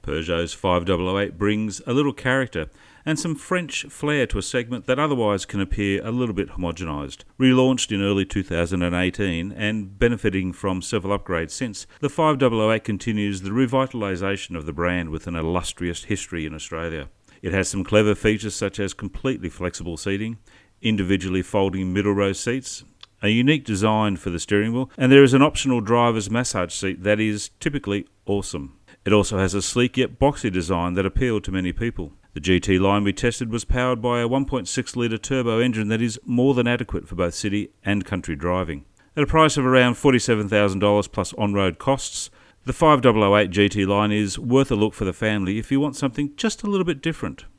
Peugeot's 5008 brings a little character and some French flair to a segment that otherwise can appear a little bit homogenised. Relaunched in early 2018 and benefiting from several upgrades since, the 5008 continues the revitalisation of the brand with an illustrious history in Australia. It has some clever features such as completely flexible seating, individually folding middle row seats, a unique design for the steering wheel, and there is an optional driver's massage seat that is typically awesome. It also has a sleek yet boxy design that appealed to many people. The GT line we tested was powered by a 1.6 litre turbo engine that is more than adequate for both city and country driving. At a price of around $47,000 plus on-road costs, the 5008 GT line is worth a look for the family if you want something just a little bit different.